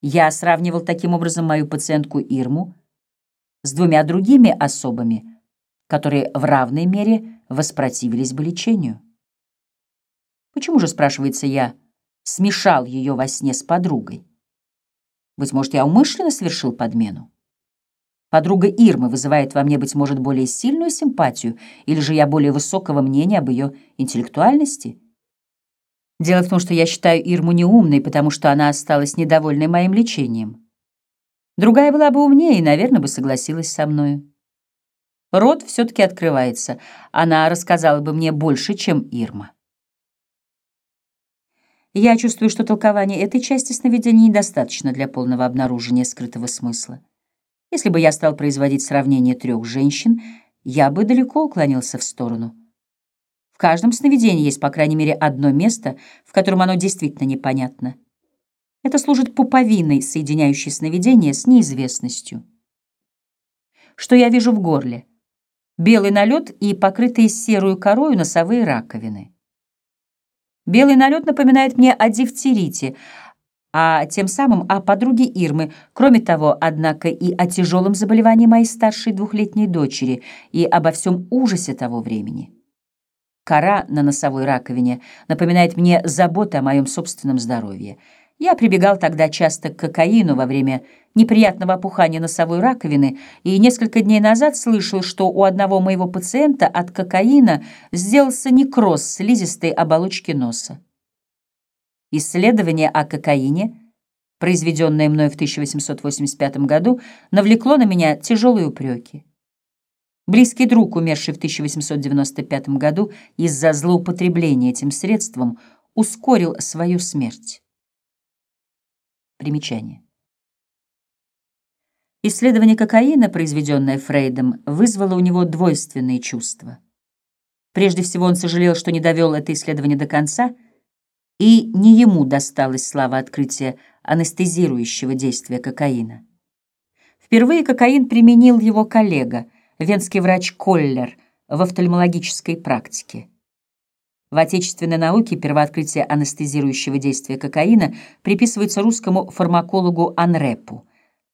Я сравнивал таким образом мою пациентку Ирму с двумя другими особами, которые в равной мере воспротивились бы лечению. Почему же, спрашивается я, смешал ее во сне с подругой? Быть может, я умышленно совершил подмену? Подруга Ирмы вызывает во мне, быть может, более сильную симпатию, или же я более высокого мнения об ее интеллектуальности? Дело в том, что я считаю Ирму неумной, потому что она осталась недовольной моим лечением. Другая была бы умнее и, наверное, бы согласилась со мною. Рот все-таки открывается. Она рассказала бы мне больше, чем Ирма. Я чувствую, что толкование этой части сновидений недостаточно для полного обнаружения скрытого смысла. Если бы я стал производить сравнение трех женщин, я бы далеко уклонился в сторону. В каждом сновидении есть, по крайней мере, одно место, в котором оно действительно непонятно. Это служит пуповиной, соединяющей сновидение с неизвестностью. Что я вижу в горле? Белый налет и покрытые серую корою носовые раковины. Белый налет напоминает мне о дифтерите, а тем самым о подруге Ирмы, кроме того, однако, и о тяжелом заболевании моей старшей двухлетней дочери, и обо всем ужасе того времени. Кора на носовой раковине напоминает мне заботы о моем собственном здоровье. Я прибегал тогда часто к кокаину во время неприятного опухания носовой раковины, и несколько дней назад слышал, что у одного моего пациента от кокаина сделался некроз слизистой оболочки носа. Исследование о кокаине, произведенное мной в 1885 году, навлекло на меня тяжелые упреки. Близкий друг, умерший в 1895 году из-за злоупотребления этим средством, ускорил свою смерть. Примечание. Исследование кокаина, произведенное Фрейдом, вызвало у него двойственные чувства. Прежде всего, он сожалел, что не довел это исследование до конца, и не ему досталась слава открытия анестезирующего действия кокаина. Впервые кокаин применил его коллега, венский врач Коллер, в офтальмологической практике. В отечественной науке первооткрытие анестезирующего действия кокаина приписывается русскому фармакологу Анрепу,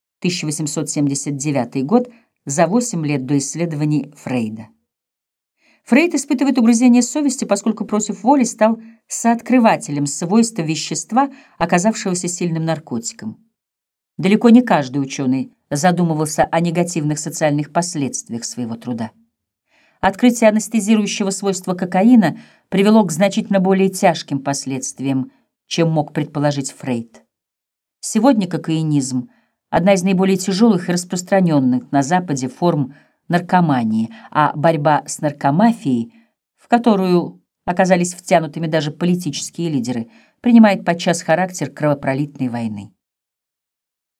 1879 год, за 8 лет до исследований Фрейда. Фрейд испытывает угрызение совести, поскольку против воли стал сооткрывателем свойств вещества, оказавшегося сильным наркотиком. Далеко не каждый ученый задумывался о негативных социальных последствиях своего труда. Открытие анестезирующего свойства кокаина привело к значительно более тяжким последствиям, чем мог предположить Фрейд. Сегодня кокаинизм — одна из наиболее тяжелых и распространенных на Западе форм наркомании, а борьба с наркомафией, в которую оказались втянутыми даже политические лидеры, принимает подчас характер кровопролитной войны.